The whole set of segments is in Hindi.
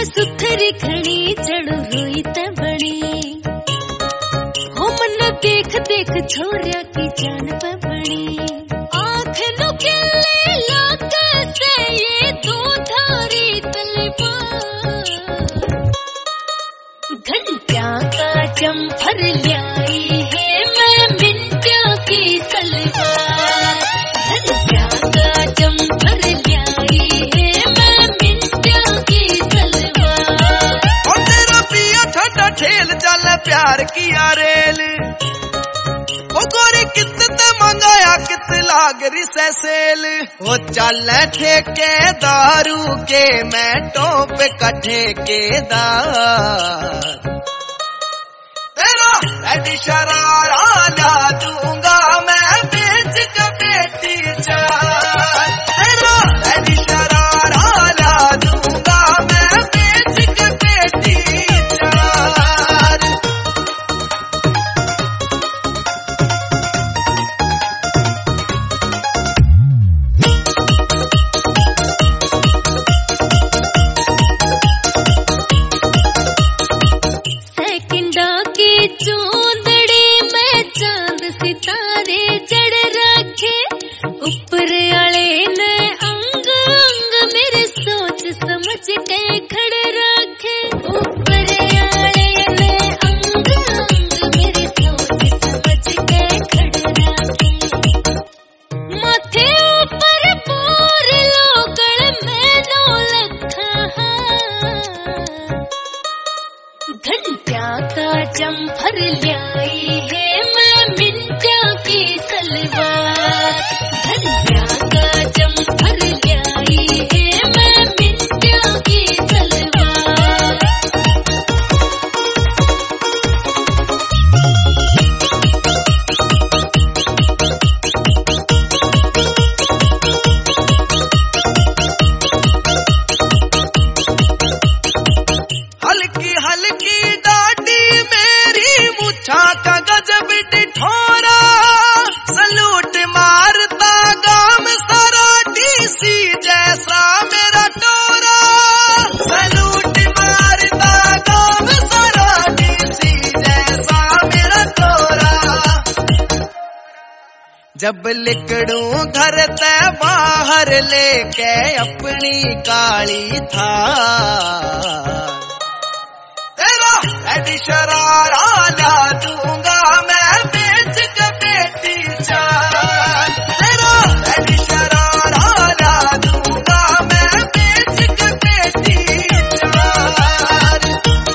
सुथरी खड़ी चढ़ो हुई ते बड़ी हो मन देख देख छोरिया की जान पे बड़ी आँख नु खिले लाग से ये दूधारी तलवार घंटिया का जम्फर ल्याई है मैं मिंटिया की तलवार घंटिया का जम्फर ल्याई है मैं मिंटिया की तलवार और तेरा पिया ठंडा ठेल चल प्यार की रेल ओ गोरी कित ते मंगाया कित लागरी से सेल ओ चल ठेके दारू के मैं टोप कठे के दार तेरा रेडी शरारा ला दूंगा मैं बेच के बेटी चार तेरा रेडी शरारा ला दूंगा मैं बेच के बेटी चार सेकंडा की चूंदड़ी में चांद सितारे जड़ रखे ऊपर आले ने अंग अंग मेरे सोच समझ के खड़े रखे ऊपर आले ने अंग अंग मेरे सोच समझ के खड़े रखे माथे ऊपर बोर लोगड़ में 9 लखा घंटिया का जम्फर ल्याई है मैं मिंटिया की तलवार घंटिया का जम्फर ल्याई है मैं मिंटिया की तलवार हल्की हल्की डाडी मेरी मुछा का गजब डिठोरा सलूट मारता गाम सारा डीसी जैसा मेरा टोरा सलूट मारता गाम सारा डीसी जैसा मेरा टोरा जब लिकड़ूं घर ते बाहर लेके अपनी काली थार तेरा रेडी शरारा ला दूंगा मैं बेच के बेटी चार तेरा रेडी शरारा ला दूंगा मैं बेच के बेटी चार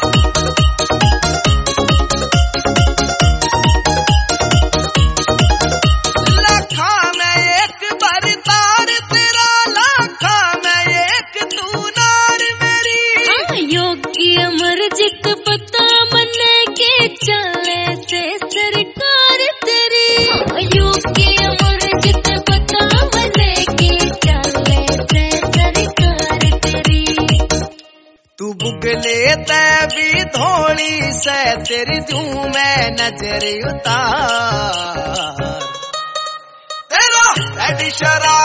लाखा में एक बरतार तेरा लाखा में एक तू नार मेरी योगी अमरजीत पता मने के चले से सरकार तेरी योगी अमरजीत पता मने के चले से सरकार तेरी तू बुगले ते भी धोली से तेरी जू में नजर उतार तेरा रेडी शरारा